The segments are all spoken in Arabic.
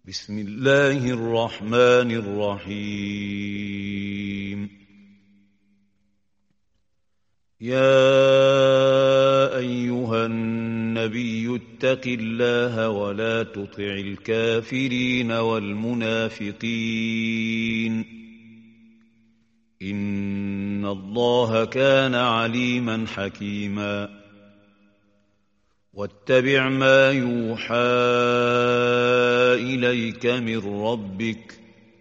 بسم الله الرحمن الرحيم. يا أيها النبي اتق الله ولا تطع الكافرين والمنافقين إن الله كان عليما حكيما. واتبع ما يوحى إليك من ربك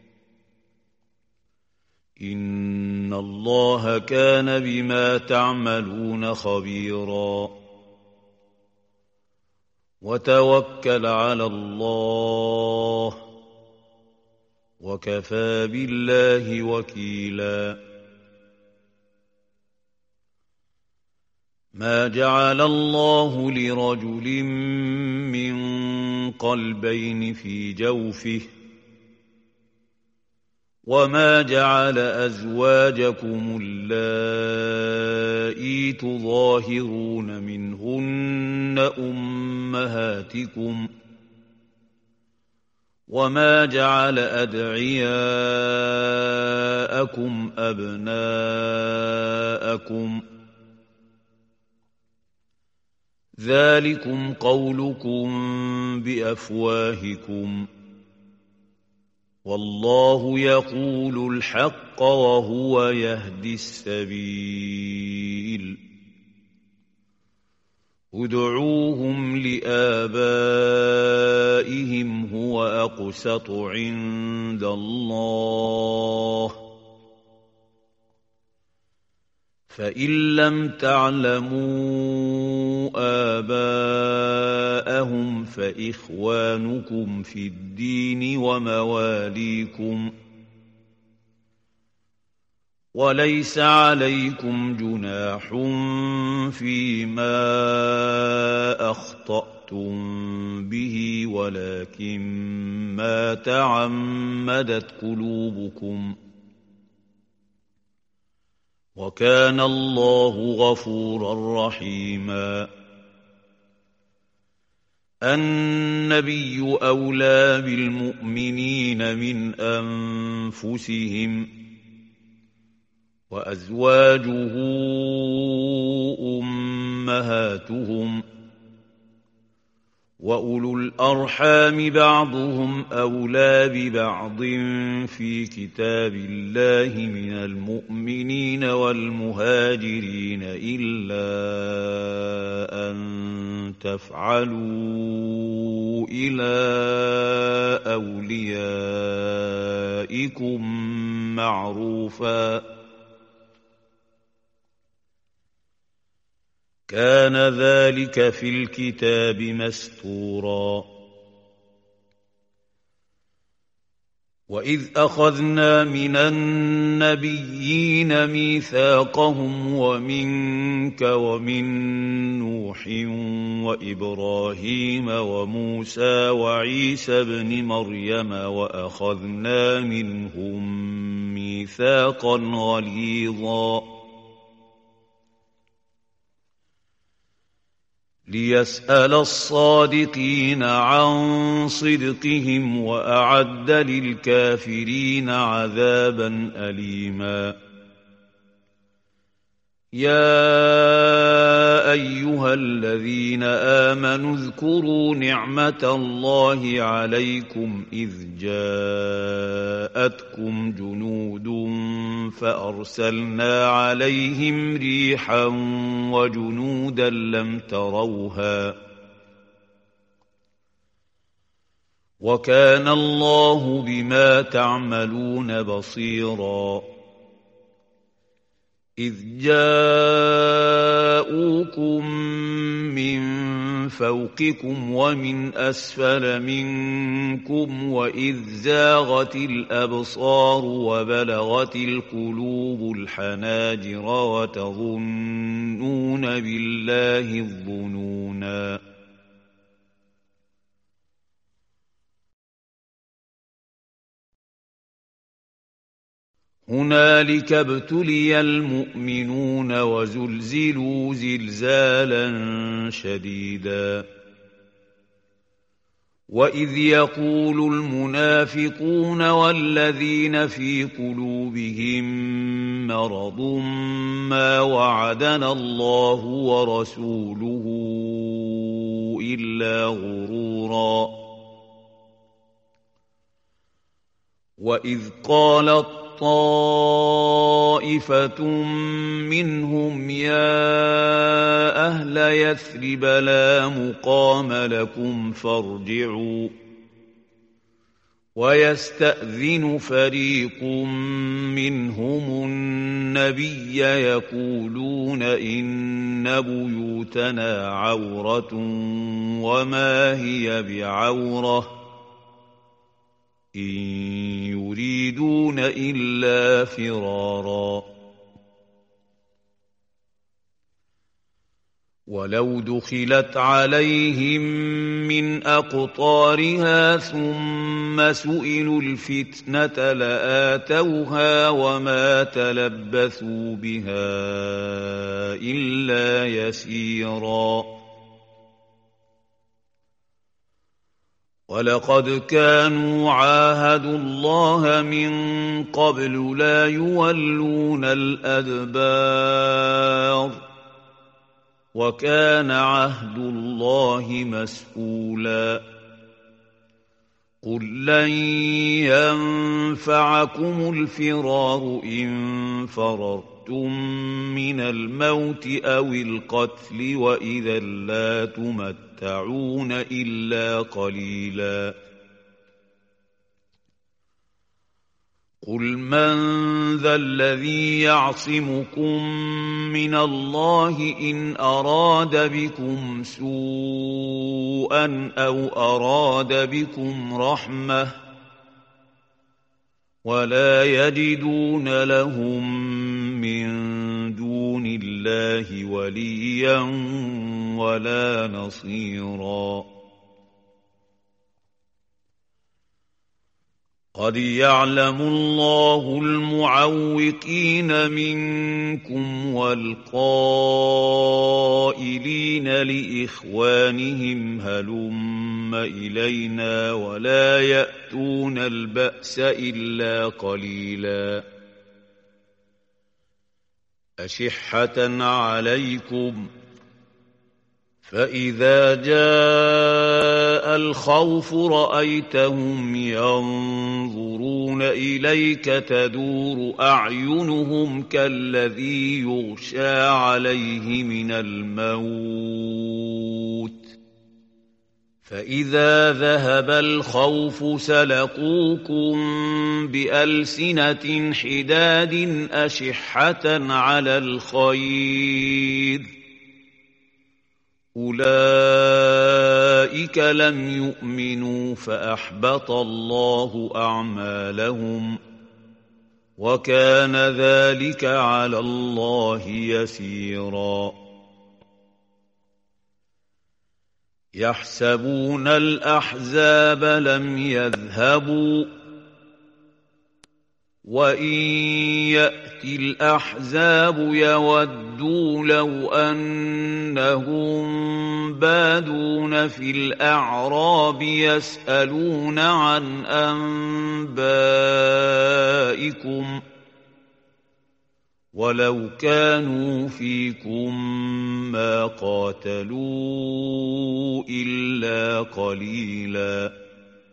إن الله كان بما تعملون خبيرا. وتوكل على الله وكفى بالله وكيلا. ما جعل الله لرجل من قلبين في جوفه وما جعل أزواجكم اللائي تظاهرون منهن أمهاتكم وما جعل أدعياءكم أبناءكم ذلكم قولكم بأفواهكم والله يقول الحق وهو يهدي السبيل. ادعوهم لآبائهم هو أقسط عند الله فإن لم تعلموا آباءهم فإخوانكم في الدين ومواليكم وليس عليكم جناح فيما أخطأتم به ولكن ما تعمدت قلوبكم وكان الله غفورا رحيما. النبي أولى بالمؤمنين من أنفسهم وأزواجه أمهاتهم وأولو الأرحام بعضهم أولى ببعض في كتاب الله من المؤمنين والمهاجرين إلا أن تفعلوا إلى أوليائكم معروفا كان ذلك في الكتاب مسطورا. وإذ أخذنا من النبيين ميثاقهم ومنك ومن نوح وإبراهيم وموسى وعيسى بن مريم وأخذنا منهم ميثاقا غليظا ليسأل الصادقين عن صدقهم وأعد للكافرين عذابا أليما. يا أيها الذين آمنوا اذكروا نعمة الله عليكم إذ جاءتكم جنود فأرسلنا عليهم ريحا وجنودا لم تروها وكان الله بما تعملون بصيرا. إذ جاءوكم من فوقكم ومن أسفل منكم وإذ زاغت الأبصار وبلغت القلوب الحناجر وتظنون بالله الظنونا. هنالك ابتلي المؤمنون وزلزلوا زلزالا شديدا وإذ يقول المنافقون والذين في قلوبهم مرض ما وعدنا الله ورسوله إلا غرورا وإذ قالت طائفة منهم يا أهل يثرب لا مقام لكم فارجعوا ويستأذن فريق منهم النبي يقولون إن بيوتنا عورة وما هي بعورة إن يريدون إلا فرارا ولو دخلت عليهم من أقطارها ثم سئلوا الفتنة لآتوها وما تلبثوا بها إلا يسيرا ولقد كانوا عاهدوا الله من قبل لا يولون الأدبار وكان عهد الله مسؤولا قل لن ينفعكم الفرار إن فررتم من الموت أو القتل وإذا لا تمتعون إلا قليلا قل من ذا الذي يعصمكم من الله إن أراد بكم سوءا أو أراد بكم رحمة ولا يجدون لهم من دون الله وليا ولا نصيرا قد يعلم الله المعوقين منكم والقائلين لإخوانهم هلم إلينا ولا يأتون البأس إلا قليلا أشحة عليكم فإذا جاء الخوف رأيتهم ينظرون إليك تدور أعينهم كالذي يغشى عليه من الموت فإذا ذهب الخوف سلقوكم بألسنة حداد أشحة على الخير أولئك لم يؤمنوا فأحبط الله أعمالهم وكان ذلك على الله يسيرا يحسبون الأحزاب لم يذهبوا وإن يأتي الأحزاب يودوا لو أنهم بادون في الأعراب يسألون عن أنبائكم ولو كانوا فيكم ما قاتلوا إلا قليلا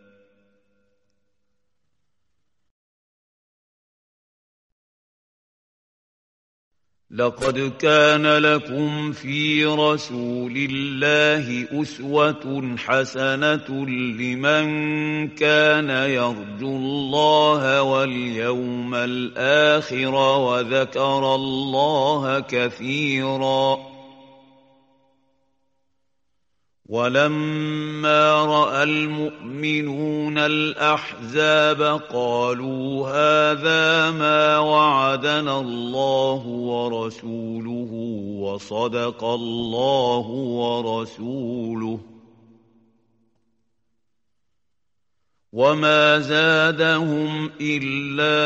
لقد كان لكم في رسول الله أسوة حسنة لمن كان يرجو الله واليوم الآخر وذكر الله كثيرا ولما رأى المؤمنون الأحزاب قالوا هذا ما وعدنا الله ورسوله وصدق الله ورسوله وما زادهم إلا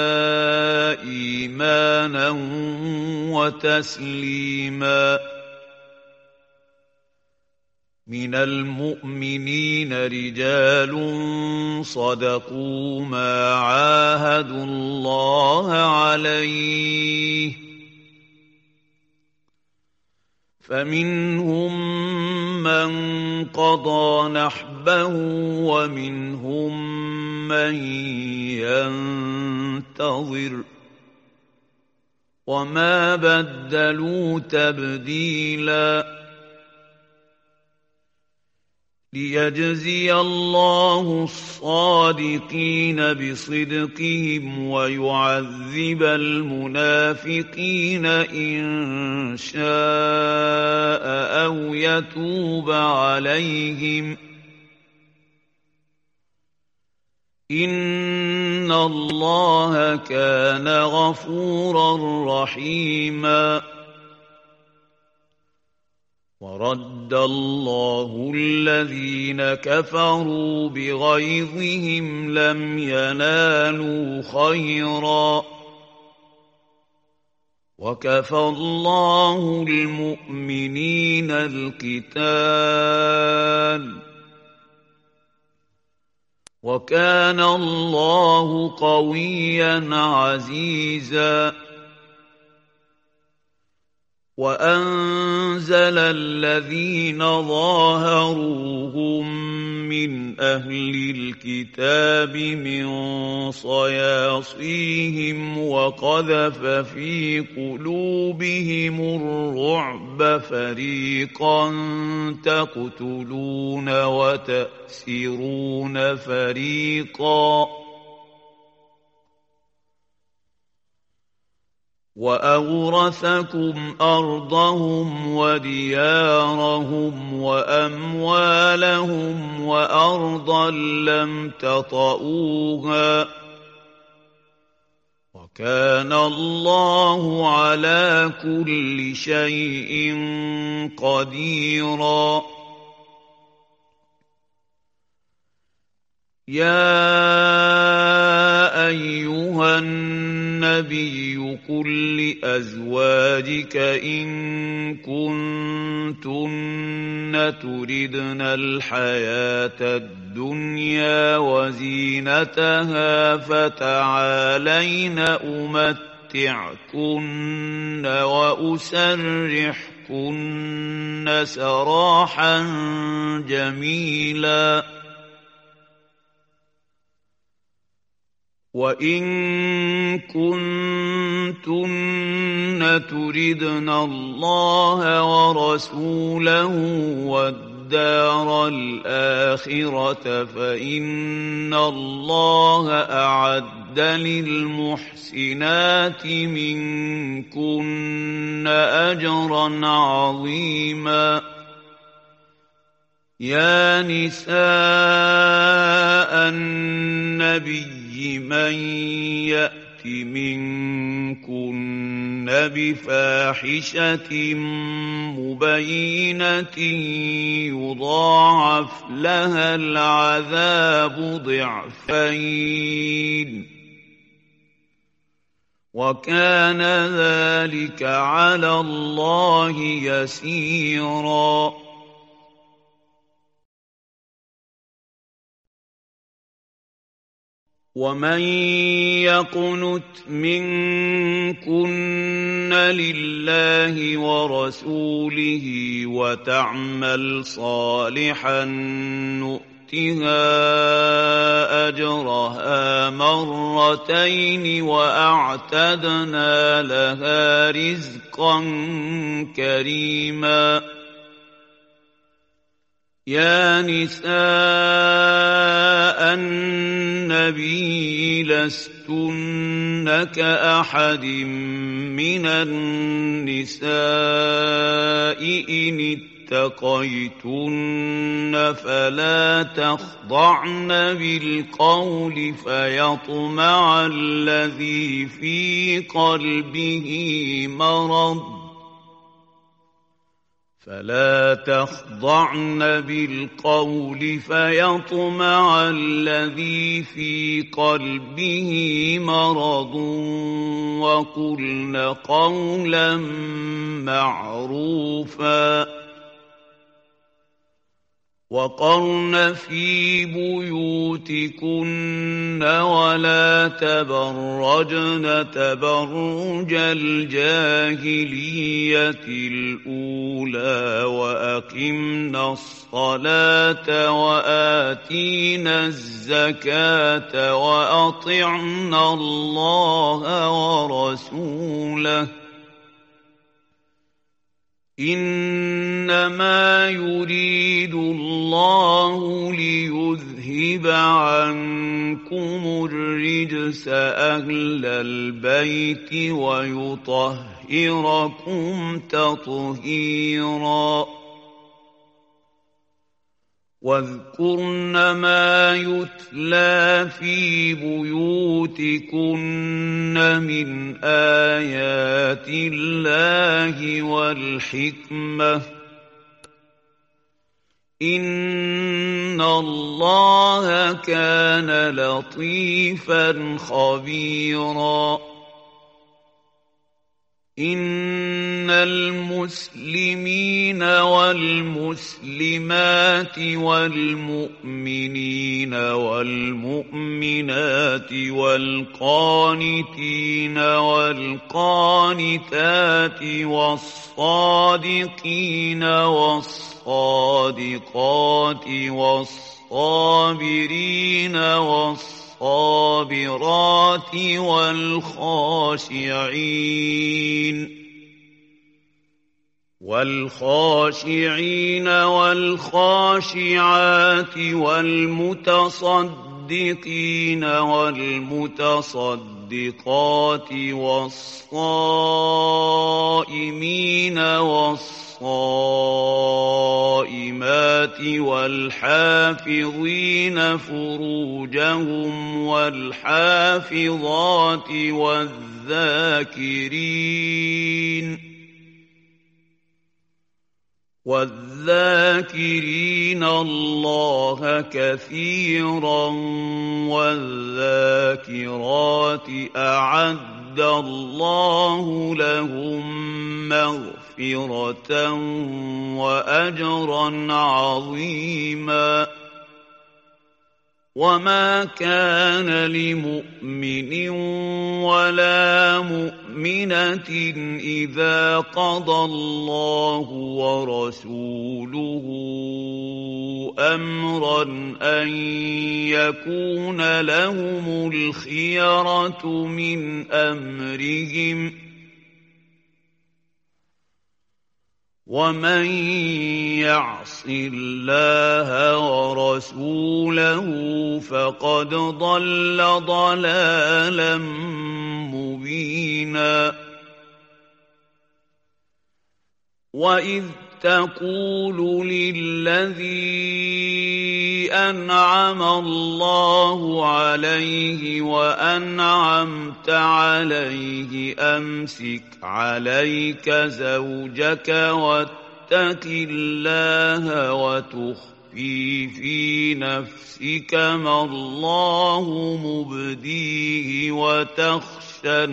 إيمانا وتسليما من المؤمنين رجال صدقوا ما عاهدوا الله عليه فمنهم من قضى نحبه ومنهم من ينتظر وما بدلوا تبديلا ليجزي الله الصادقين بصدقهم ويعذب المنافقين إن شاء أو يتوب عليهم إن الله كان غفورا رحيما ورد الله الذين كفروا بغيظهم لم ينالوا خيرا وكفى الله المؤمنين القتال وكان الله قويا عزيزا وأنزل الذين ظاهروهم من أهل الكتاب من صياصيهم وقذف في قلوبهم الرعب فريقا تقتلون وتأسرون فريقا وأورثكم أرضهم وديارهم وأموالهم وأرضا لم تطئوها وكان الله على كل شيء قديرا يا أيها النبي قل لأزواجك إن كنتن تردن الحياة الدنيا وزينتها فتعالين أمتعكن وأسرحكن سراحا جميلا وإن كنتن تردن الله ورسوله والدار الآخرة فإن الله أعد للمحسنات منكن أجرا عظيما يا نساء النبي من يأت منكن بفاحشة مبينة يضاعف لها العذاب ضعفين وكان ذلك على الله يسيرا ومن يقنت منكن لله ورسوله وتعمل صالحا نؤتها أجرها مرتين وأعتدنا لها رزقا كريما يا نساء النبي لستن كأحد من النساء إن اتقيتن فلا تخضعن بالقول فيطمع الذي في قلبه مرض فلا تخضعن بالقول فيطمع الذي في قلبه مرض وقلن قولا معروفا وقرن في بيوتكن ولا تبرجن تبرج الجاهلية الأولى وأقمنا الصلاة وآتينا الزكاة وأطعنا الله ورسوله إنما يريد الله ليذهب عنكم الرجس أهل البيت ويطهركم تطهيرا واذكرن ما يتلى في بيوتكن من آيات الله والحكمة إن الله كان لطيفا خبيرا إن المسلمين والمسلمات والمؤمنين والمؤمنات والقانتين والقانتات والصادقين والصادقات والصابرين والصابرات والخاشعين والخاشعات والمتصدقين والمتصدقات والصائمين والصائمات والحافظين فروجهم والحافظات والذاكرين الله كثيرا والذاكرات أعد الله لهم مغفرة وأجرا عظيما وما كان لمؤمن ولا مؤمنة إذا قضى الله ورسوله أمرا أن يكون لهم الخيرة من أمرهم ومن يعص الله ورسوله فقد ضل ضلالا مبينا وإذ تقول للذي أنعم الله عليه وأنعمت عليه أمسك عليك زوجك واتق الله وتخفي في نفسك ما الله مبديه وتخشى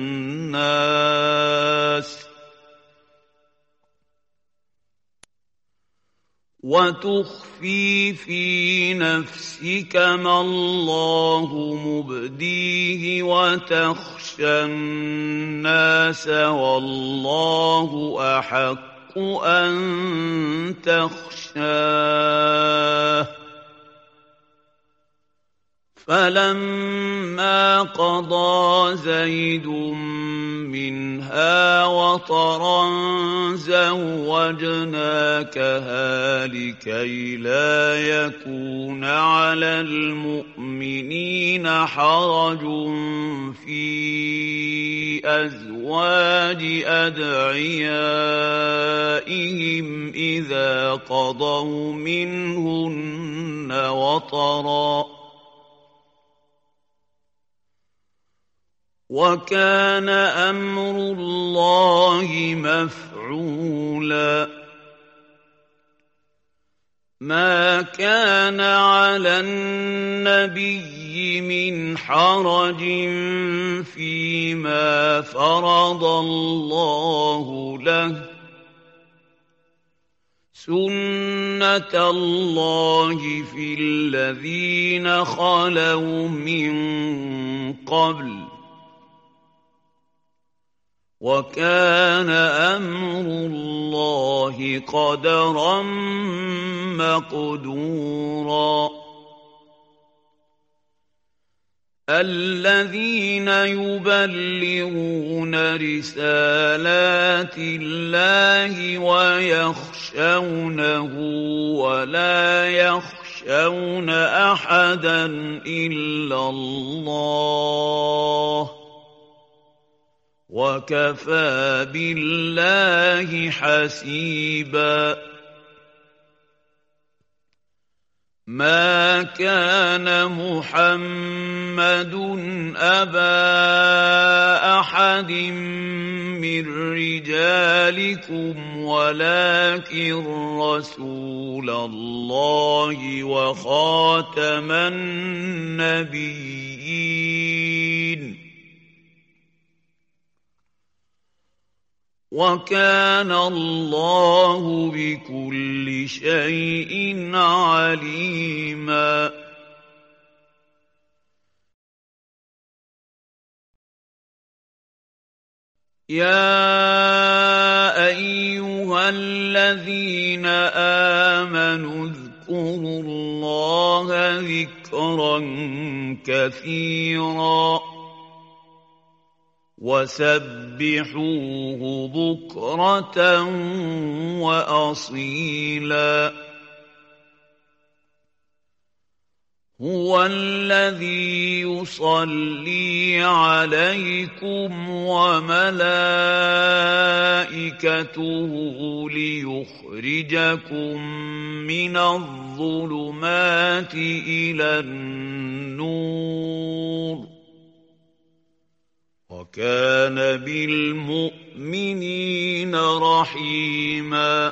ما الله مبديه وتخشى الناس والله أحق أن تخشاه فلما قضى زيد منها وطرا زوجناكها لكي لا يكون على المؤمنين حرج في أزواج أدعيائهم إذا قضوا منهن وطرا وكان أمر الله مفعولا ما كان على النبي من حرج فيما فرض الله له سُنَّةَ اللَّهِ فِي الَّذِينَ خَلَوْا مِن قَبْلُ ۚ وَكَانَ أَمْرُ اللَّهِ قَدَرًا مَّقْدُورًا الَّذِينَ يُبَلِّغُونَ رِسَالَاتِ اللَّهِ وَيَخْشَوْنَهُ وَلَا يَخْشَوْنَ أَحَدًا إِلَّا اللَّهَ ۗ وَكَفَىٰ بِاللَّهِ حَسِيبًا مَا كَانَ مُحَمَّدٌ أَبَا أَحَدٍ مِّن رِّجَالِكُمْ وَلَٰكِن رَّسُولَ اللَّهِ وَخَاتَمَ النَّبِيِّينَ وَكَانَ اللَّهُ بِكُلِّ شَيْءٍ عَلِيمًا يَا أَيُّهَا الَّذِينَ آمَنُوا اذْكُرُوا اللَّهَ ذِكْرًا كَثِيرًا وَسَبِّحُوهُ بُكْرَةً وَأَصِيلًا هُوَ الَّذِي يُصَلِّي عَلَيْكُمْ وَمَلَائِكَتُهُ لِيُخْرِجَكُم مِّنَ الظُّلُمَاتِ إِلَى النُّورِ ۚ وَكَانَ بِالْمُؤْمِنِينَ رَحِيمًا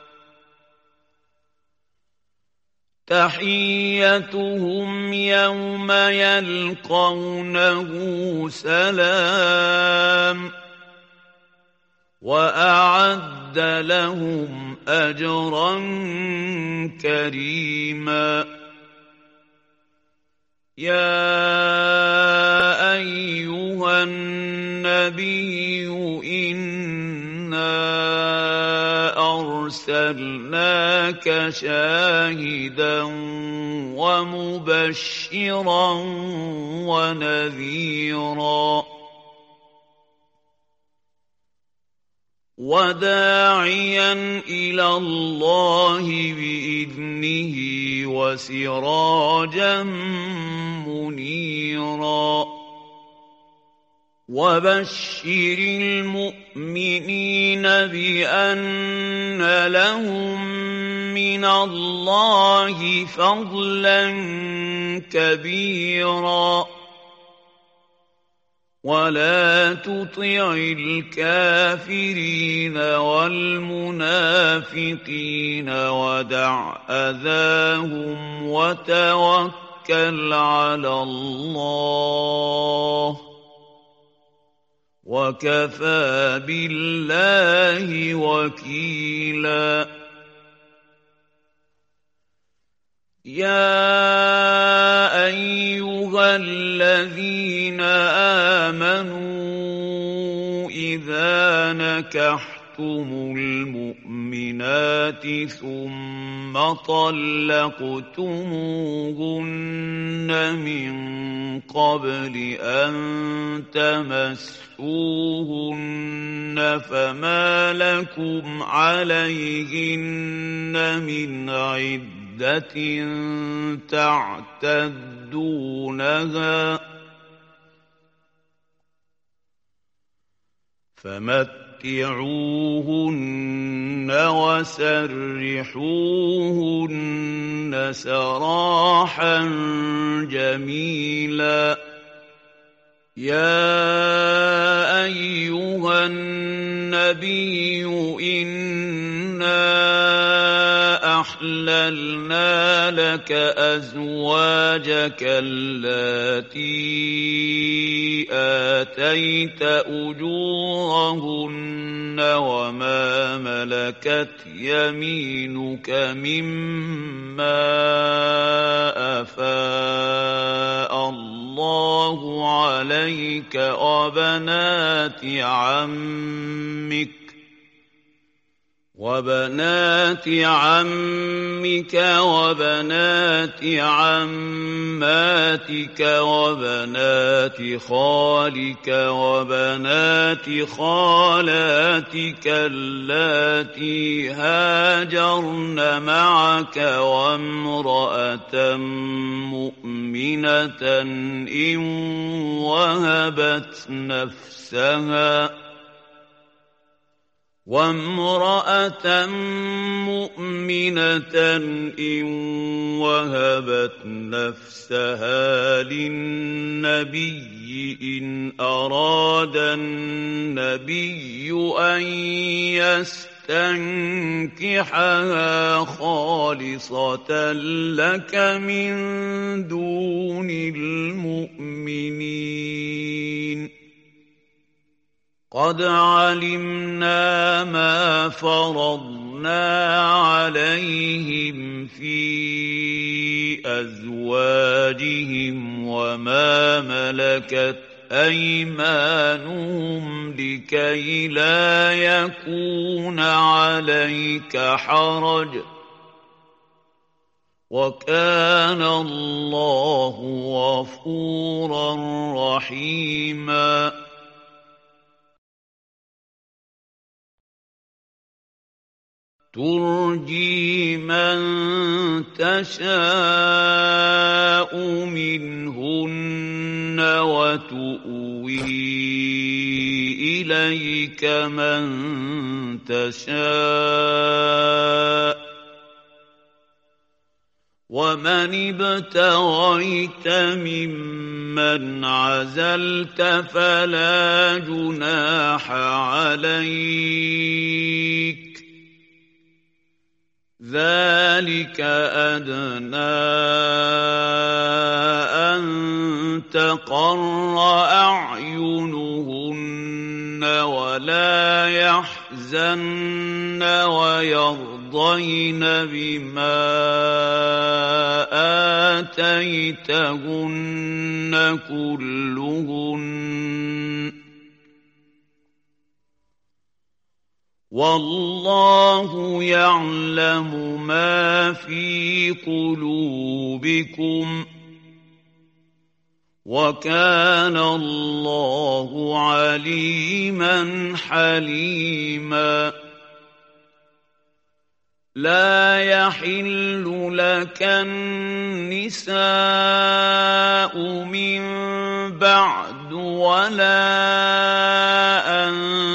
تَحِيَّتُهُمْ يَوْمَ يَلْقَوْنَهُ سَلَامٌ ۚ وَأَعَدَّ لَهُمْ أَجْرًا كَرِيمًا يَا أَيُّهَا النَّبِيُّ إِنَّا أَرْسَلْنَاكَ شَاهِدًا وَمُبَشِّرًا وَنَذِيرًا وَدَاعِيًا إِلَى اللَّهِ بِإِذْنِهِ وَسِرَاجًا مُّنِيرًا وَبَشِّرِ الْمُؤْمِنِينَ بِأَنَّ لَهُم مِّنَ اللَّهِ فَضْلًا كَبِيرًا وَلَا تُطِعِ الْكَافِرِينَ وَالْمُنَافِقِينَ وَدَعْ أَذَاهُمْ وَتَوَكَّلْ عَلَى اللَّهِ ۚ وَكَفَىٰ بِاللَّهِ وَكِيلًا يَا أَيُّهَا الَّذِينَ آمَنُوا إِذَا نَكَحْتُمُ الْمُؤْمِنَاتِ ثُمَّ طَلَّقْتُمُوهُنَّ مِن قَبْلِ أَن تَمَسُّوهُنَّ فَمَا لَكُمْ عَلَيْهِنَّ مِنْ عِدَّةٍ تعتدونها فمتعوهن وسرحوهن سراحا جميلا يا أيها النبي إنا وأحللنا لك أزواجك اللاتي آتيت أجورهن وما ملكت يمينك مما أفاء الله عليك وبنات عمك وبنات عماتك وبنات خالك وبنات خالاتك اللاتي هاجرن معك وامرأة مؤمنة إن وهبت نفسها للنبي إن أراد النبي أن يستنكحها خالصة لك من دون المؤمنين. قد علمنا ما فرضنا عليهم في أزواجهم وما ملكت أيمانهم لكي لا يكون عليك حرج وكان الله غفورا رحيما. ترجي من تشاء منهن وتؤوي إليك من تشاء ومن ابتغيت ممن عزلت فلا جناح عليك ذلك أدنى أن تقر أعينهن ولا يحزن ويرضين بما آتيتهن كلهن والله يعلم ما في قلوبكم وكان الله عليما حليما. لا يحل لك النساء من بعد ولا أن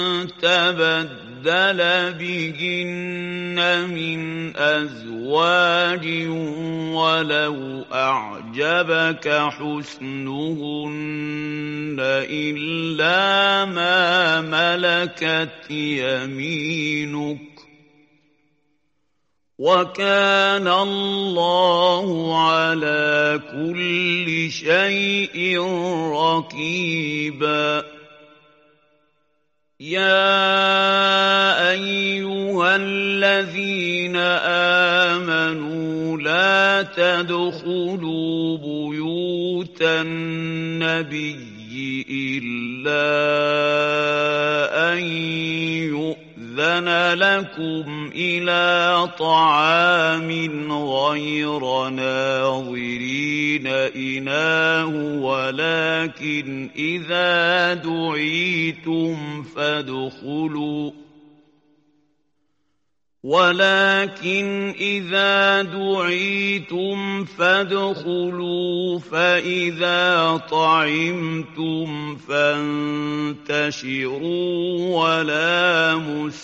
تبدل بهن من أزواج ولو أعجبك حسنهن إلا ما ملكت يمينك وكان الله على كل شيء رقيبا. يا أيها الذين آمنوا لا تدخلوا بيوت النبي إلا أن يؤذن لكم إلى طعام غير ناظرين إناه ولكن إذا دعيتم فادخلوا فإذا طعمتم فانتشروا ولا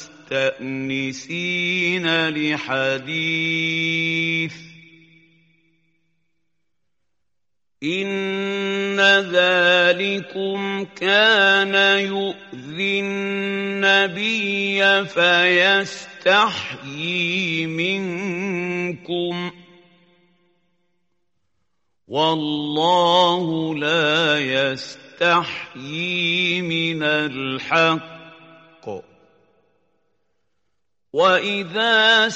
مستأنسين لحديث إن ذلكم كان يؤذي النبي فيستحيي منكم منكم والله لا يستحيي من الحق وإذا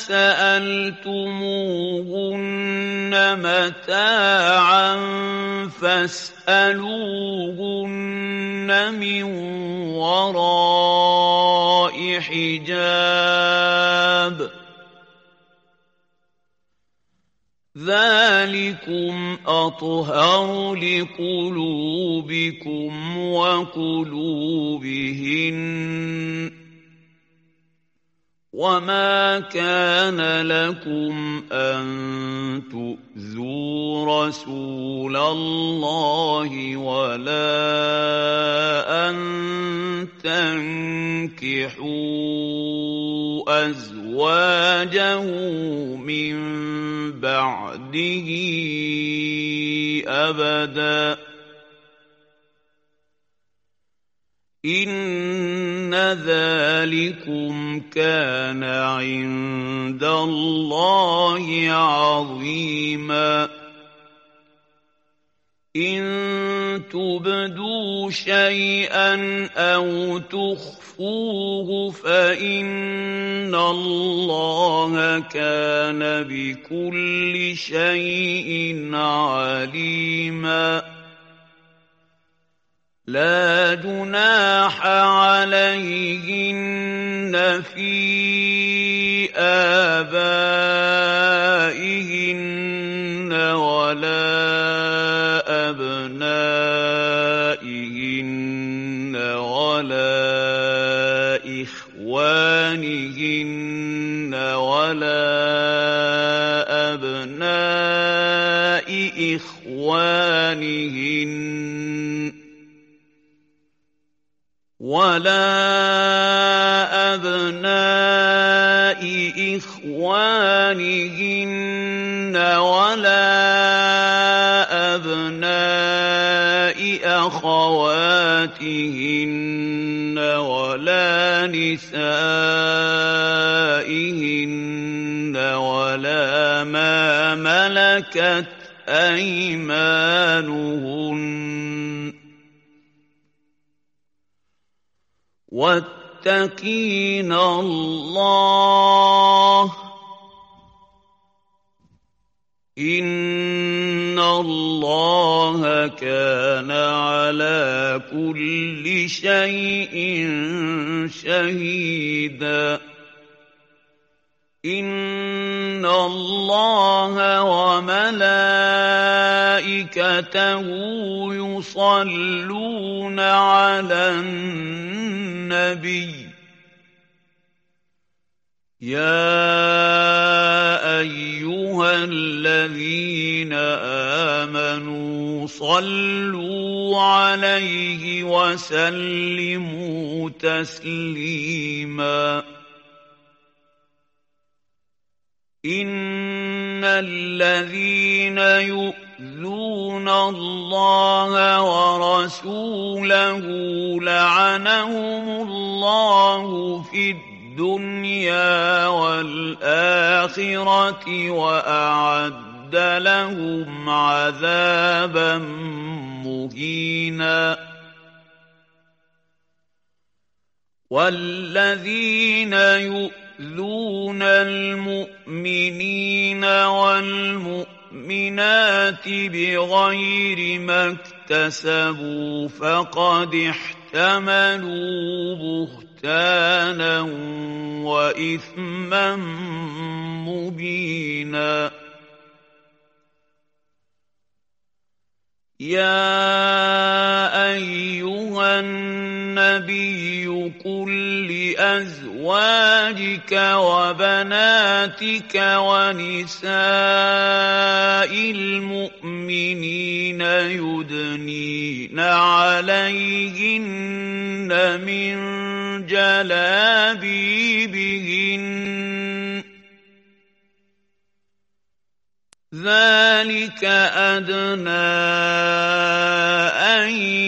سألتموهن متاعا فاسألوهن من وراء حجاب ذلكم أطهر لقلوبكم وقلوبهن وما كان لكم أن تؤذوا رسول الله ولا أن تنكحوا أزواجه من بعده أبدا إن ذلكم كان عند الله عظيما إن تبدوا شيئا أو تخفوه فإن الله كان بكل شيء عليما لا جناح عليهن في آبائهن ولا أبنائهن ولا إخوانهن ولا أبناء إخوانهن ولا أبناء إخوانهن ولا أبناء أخواتهن ولا نسائهن ولا ما ملكت أيمانهن واتقين الله إن الله كان على كل شيء شهيدا إن الله وملائكته يصلون على النبي يا أيها الذين آمنوا صلوا عليه وسلموا تسليما إن الذين يؤذون الله ورسوله لعنهم الله في الدنيا والآخرة وأعد لهم عذابا مهينا والذين يؤذون المؤمنين والمؤمنات بغير ما اكتسبوا فقد احتملوا بهتانا وإثما مبينا يا أيها النبي قل لأزواجك وبناتك ونساء المؤمنين يدنين عليهن من جلابيبهن ذلك أدنى أن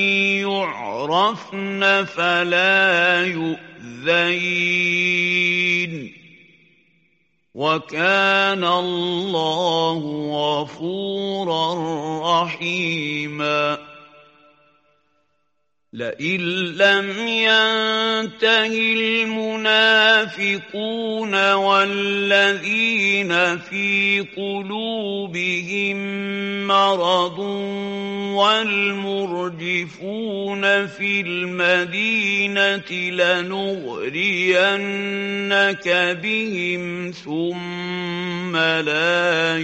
يعرفن فلا يؤذين وَكَانَ اللَّهُ غَفُورًا رَّحِيمًا لئن لم ينته المنافقون والذين في قلوبهم مرض والمرجفون في المدينة لنغرينك بهم ثم لا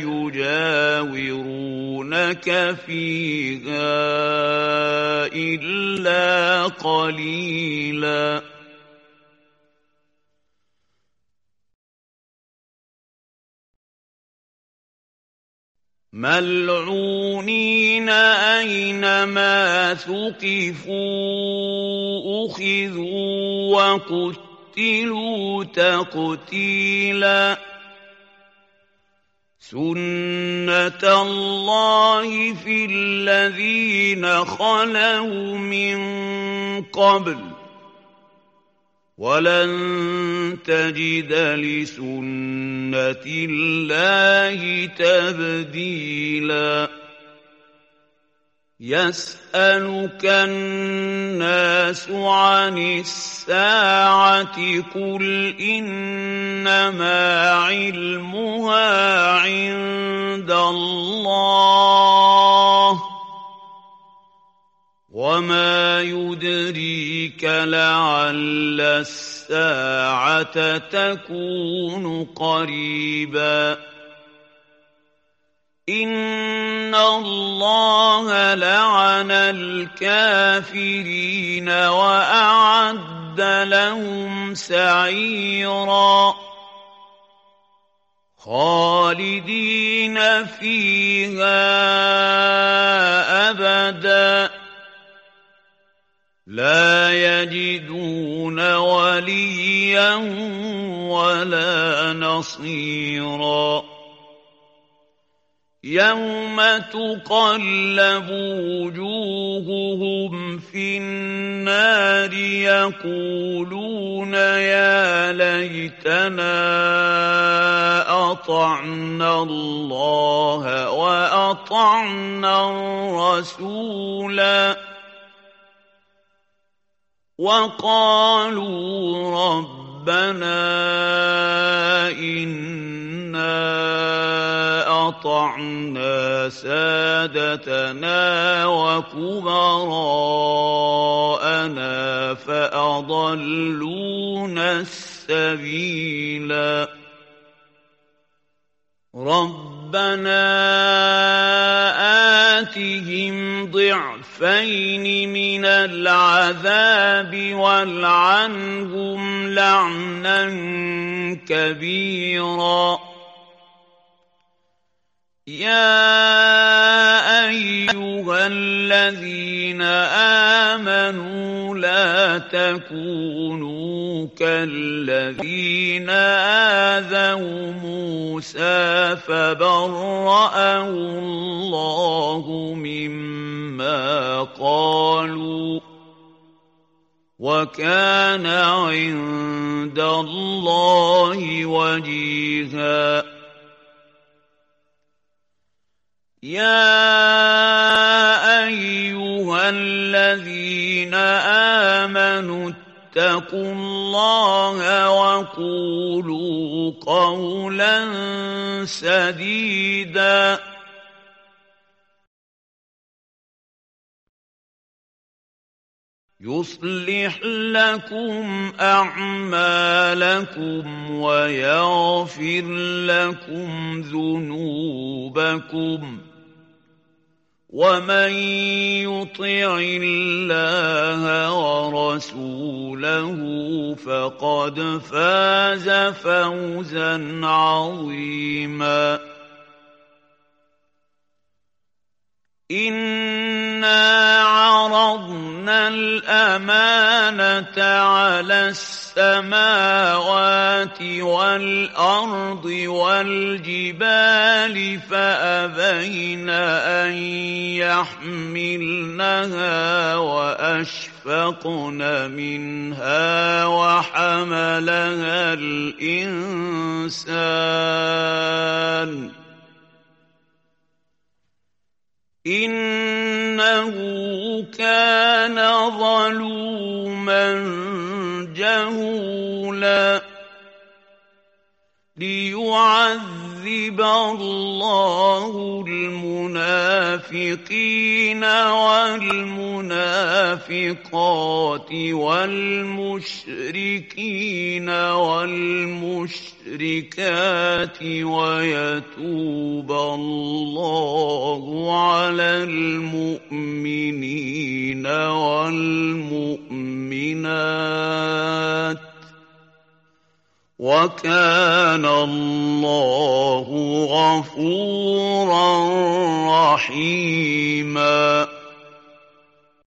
يجاورونك فيها إلا قليلا ملعونين أينما ثقفوا أخذوا وقتلوا تقتيلا سُنَّةَ اللَّهِ فِي الَّذِينَ خَلَوْا مِن قَبْلُ ۖ وَلَن تَجِدَ لِسُنَّةِ اللَّهِ تَبْدِيلًا يَسْأَلُكَ النَّاسُ عَنِ السَّاعَةِ قُلْ إِنَّمَا عِلْمُهَا عِندَ اللَّهِ وَمَا يُدْرِيكَ لَعَلَّ السَّاعَةَ تَكُونُ قَرِيبًا إِنَّ اللَّهَ لَعَنَ الْكَافِرِينَ وَأَعَدَّ لَهُمْ سَعِيرًا خَالِدِينَ فِيهَا أَبَدًا لَا يَجِدُونَ وَلِيًّا وَلَا نَصِيرًا يَوْمَ تُقَلَّبُ وُجُوهُهُمْ فِي النَّارِ يَقُولُونَ يَا لَيْتَنَا أَطَعْنَا اللَّهَ وَأَطَعْنَا الرَّسُولَا وَقَالُوا رَبَّنَا إِنَّا أطعنا سادتنا وكبراءنا فأضلونا السبيلا ربنا آتهم ضعفين من العذاب والعنهم لعنا كبيرا يا أيها الذين آمنوا لا تكونوا كالذين آذوا موسى فبرأه الله مما قالوا وكان عند الله وجيها يا أيها الذين آمنوا اتقوا الله وقولوا قولا سديدا يصلح لكم أعمالكم ويغفر لكم ذنوبكم ومن يطع الله ورسوله فقد فاز فوزا عظيما إنا عرضنا الأمانة على السماوات السماوات والأرض والجبال فأبين أن يحملنها وأشفقن منها وحملها الإنسان إنه كان ظلوما جهولا ليعذب الله المنافقين والمنافقات والمشركين والمشركات ويتوب الله على المؤمنين والمؤمنات وكان الله غفورا رحيما